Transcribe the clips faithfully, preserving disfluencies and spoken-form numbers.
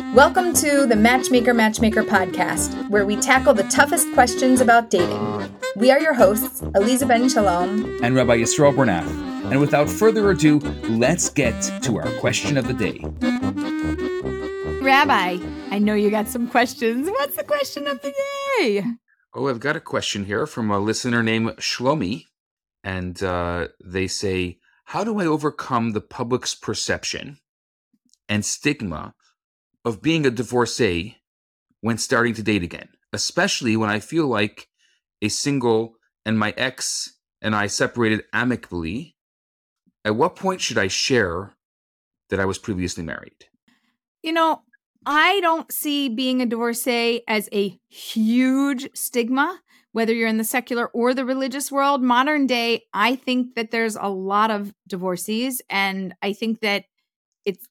Welcome to the Matchmaker Matchmaker podcast, where we tackle the toughest questions about dating. We are your hosts, Aliza Ben Shalom and Rabbi Yisrael Bernath. And without further ado, let's get to our question of the day. Rabbi, I know you got some questions. What's the question of the day? Oh, I've got a question here from a listener named Shlomi. And uh, they say, how do I overcome the public's perception and stigma of being a divorcee when starting to date again, especially when I feel like a single and my ex and I separated amicably? At what point should I share that I was previously married? You know, I don't see being a divorcee as a huge stigma, whether you're in the secular or the religious world. Modern day, I think that there's a lot of divorcees, and I think that it's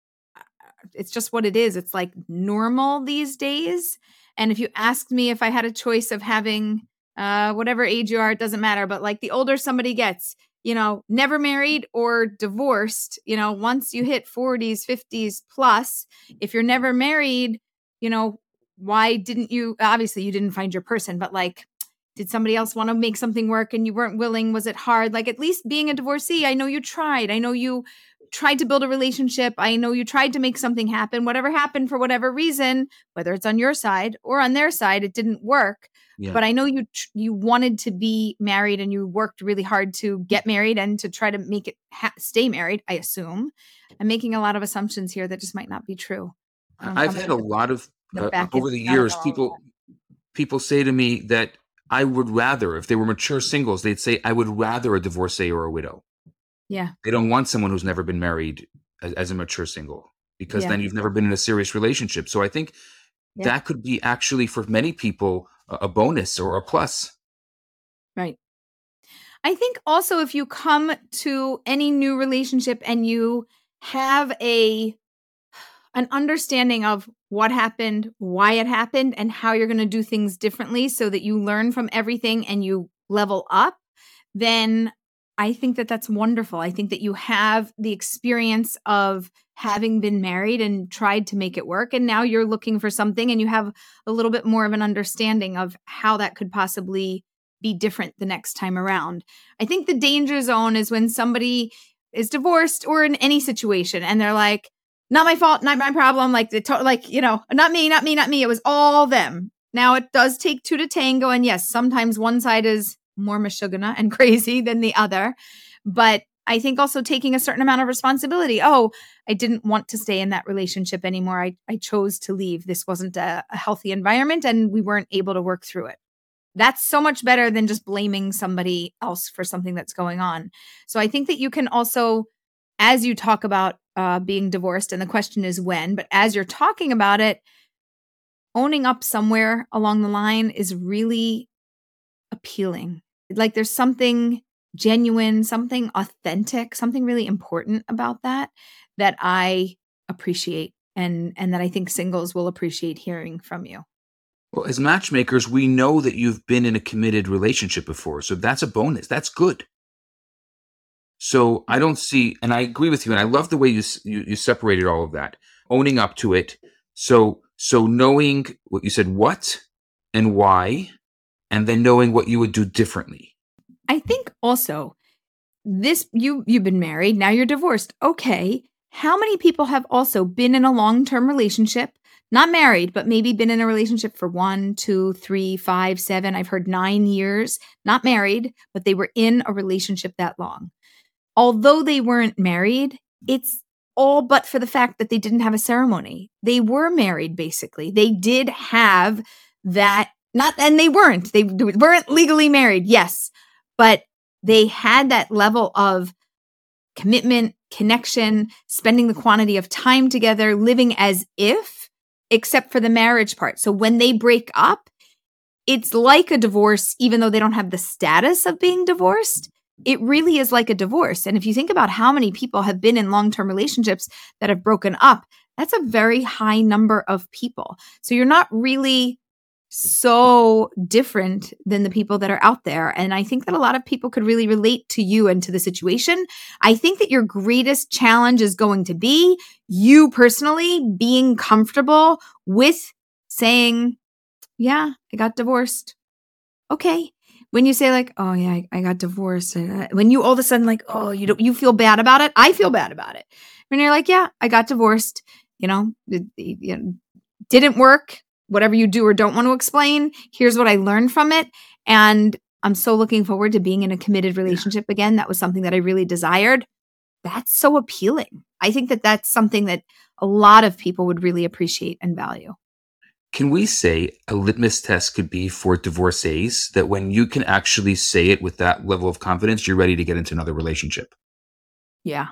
it's just what it is. It's like normal these days. And if you asked me if I had a choice of having uh, whatever age you are, it doesn't matter. But like the older somebody gets, you know, never married or divorced, you know, once you hit forties, fifties plus, if you're never married, you know, why didn't you, obviously you didn't find your person, but like, did somebody else want to make something work and you weren't willing? Was it hard? Like, at least being a divorcee, I know you tried. I know you tried to build a relationship. I know you tried to make something happen. Whatever happened for whatever reason, whether it's on your side or on their side, it didn't work. Yeah. But I know you you wanted to be married and you worked really hard to get married and to try to make it ha- stay married, I assume. I'm making a lot of assumptions here that just might not be true. I've had a lot of, uh, over the years, people people say to me that I would rather, if they were mature singles, they'd say, I would rather a divorcee or a widow. Yeah. They don't want someone who's never been married as, as a mature single, because yeah. then you've never been in a serious relationship. So I think yeah. that could be actually for many people a, a bonus or a plus. Right. I think also if you come to any new relationship and you have a an understanding of what happened, why it happened, and how you're going to do things differently so that you learn from everything and you level up, then I think that that's wonderful. I think that you have the experience of having been married and tried to make it work. And now you're looking for something and you have a little bit more of an understanding of how that could possibly be different the next time around. I think the danger zone is when somebody is divorced or in any situation and they're like, not my fault, not my problem. Like, the to- like, you know, not me, not me, not me. It was all them. Now it does take two to tango. And yes, sometimes one side is more mashugana and crazy than the other. But I think also taking a certain amount of responsibility. Oh, I didn't want to stay in that relationship anymore. I, I chose to leave. This wasn't a, a healthy environment and we weren't able to work through it. That's so much better than just blaming somebody else for something that's going on. So I think that you can also, as you talk about uh, being divorced, and the question is when, but as you're talking about it, owning up somewhere along the line is really appealing. Like there's something genuine, something authentic, something really important about that that I appreciate and and that I think singles will appreciate hearing from you. Well, as matchmakers, we know that you've been in a committed relationship before, so that's a bonus. That's good. So I don't see, and I agree with you, and I love the way you you, you separated all of that, owning up to it. So so knowing what you said, what and why, and then knowing what you would do differently. I think also this, you, you've been married, now you're divorced. Okay. How many people have also been in a long-term relationship, not married, but maybe been in a relationship for one, two, three, five, seven, I've heard nine years, not married, but they were in a relationship that long. Although they weren't married, it's all but for the fact that they didn't have a ceremony. They were married, basically. They did have that. Not, and they weren't, they weren't legally married. Yes. But they had that level of commitment, connection, spending the quantity of time together, living as if, except for the marriage part. So when they break up, it's like a divorce, even though they don't have the status of being divorced. It really is like a divorce. And if you think about how many people have been in long-term relationships that have broken up, that's a very high number of people. So you're not really so different than the people that are out there. And I think that a lot of people could really relate to you and to the situation. I think that your greatest challenge is going to be you personally being comfortable with saying, yeah, I got divorced. Okay. When you say like, oh yeah, I, I got divorced. Uh, when you all of a sudden like, oh, you don't, you feel bad about it. I feel bad about it. When you're like, yeah, I got divorced, you know, it, it, it didn't work. Whatever you do or don't want to explain, here's what I learned from it. And I'm so looking forward to being in a committed relationship again. That was something that I really desired. That's so appealing. I think that that's something that a lot of people would really appreciate and value. Can we say a litmus test could be for divorcees that when you can actually say it with that level of confidence, you're ready to get into another relationship? Yeah.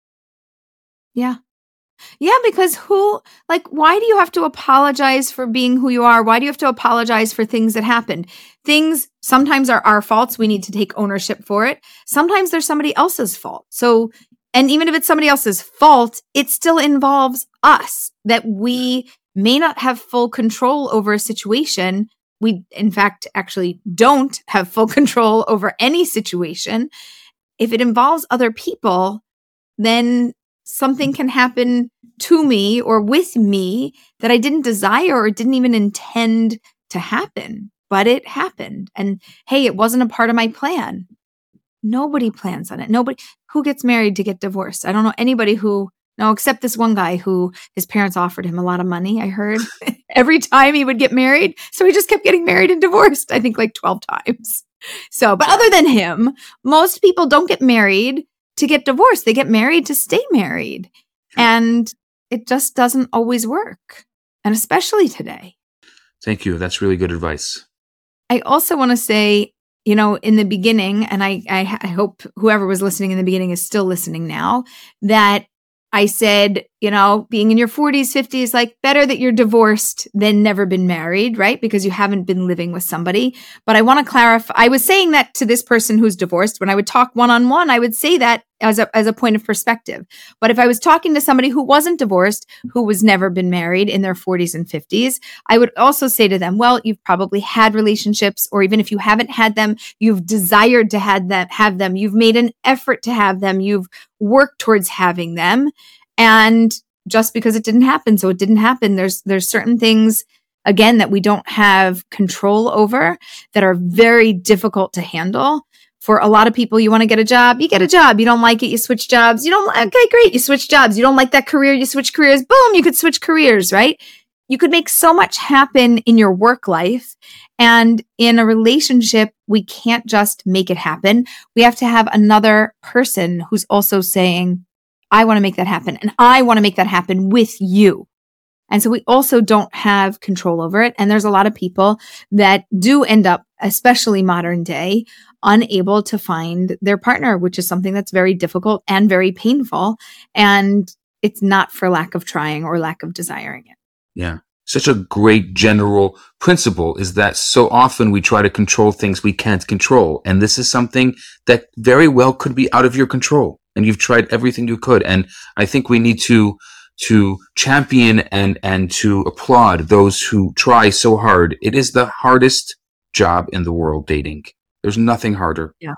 Yeah. Yeah, because who, like, why do you have to apologize for being who you are? Why do you have to apologize for things that happened? Things sometimes are our faults. We need to take ownership for it. Sometimes they're somebody else's fault. So, and even if it's somebody else's fault, it still involves us, that we may not have full control over a situation. We, in fact, actually don't have full control over any situation. If it involves other people, then something can happen to me or with me that I didn't desire or didn't even intend to happen, but it happened. And hey, it wasn't a part of my plan. Nobody plans on it. Nobody who gets married to get divorced. I don't know anybody who, no, except this one guy who his parents offered him a lot of money, I heard, every time he would get married. So he just kept getting married and divorced, I think like twelve times. So, but other than him, most people don't get married to get divorced. They get married to stay married. And it just doesn't always work. And especially today. Thank you. That's really good advice. I also want to say, you know, in the beginning, and I, I, I hope whoever was listening in the beginning is still listening now, that I said, you know, being in your forties, fifties, like better that you're divorced than never been married, right? Because you haven't been living with somebody. But I want to clarify, I was saying that to this person who's divorced. When I would talk one-on-one, I would say that as a, as a point of perspective. But if I was talking to somebody who wasn't divorced, who was never been married in their forties and fifties, I would also say to them, well, you've probably had relationships, or even if you haven't had them, you've desired to have them, have them. You've made an effort to have them. You've worked towards having them. And just because it didn't happen, so it didn't happen, there's there's certain things, again, that we don't have control over that are very difficult to handle. For a lot of people, you want to get a job, you get a job. You don't like it, you switch jobs. You don't, okay, great, you switch jobs. You don't like that career, you switch careers. Boom, you could switch careers, right? You could make so much happen in your work life. And in a relationship, we can't just make it happen. We have to have another person who's also saying, I want to make that happen. And I want to make that happen with you. And so we also don't have control over it. And there's a lot of people that do end up, especially modern day, unable to find their partner, which is something that's very difficult and very painful. And it's not for lack of trying or lack of desiring it. Yeah. Such a great general principle is that so often we try to control things we can't control. And this is something that very well could be out of your control. And you've tried everything you could. And I think we need to to champion and and to applaud those who try so hard. It is the hardest job in the world, dating. There's nothing harder. Yeah.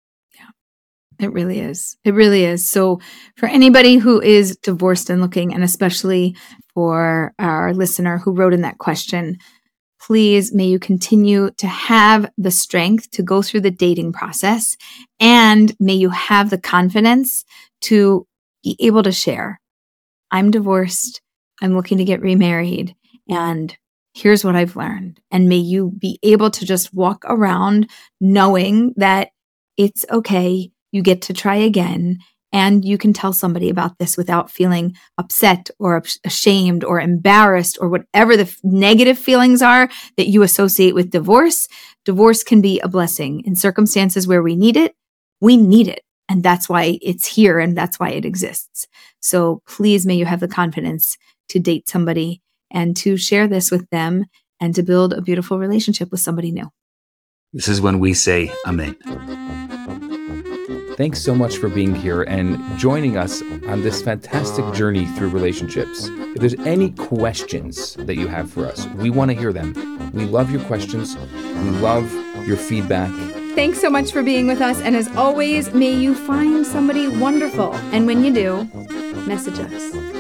Yeah. It really is. It really is. So for anybody who is divorced and looking, and especially for our listener who wrote in that question, please, may you continue to have the strength to go through the dating process, and may you have the confidence to be able to share. I'm divorced. I'm looking to get remarried. And here's what I've learned. And may you be able to just walk around knowing that it's okay. You get to try again. And you can tell somebody about this without feeling upset or ashamed or embarrassed or whatever the f- negative feelings are that you associate with divorce. Divorce can be a blessing in circumstances where we need it. We need it. And that's why it's here and that's why it exists. So please, may you have the confidence to date somebody and to share this with them and to build a beautiful relationship with somebody new. This is when we say Amen. Thanks so much for being here and joining us on this fantastic journey through relationships. If there's any questions that you have for us, we want to hear them. We love your questions. We love your feedback. Thanks so much for being with us. And as always, may you find somebody wonderful. And when you do, message us.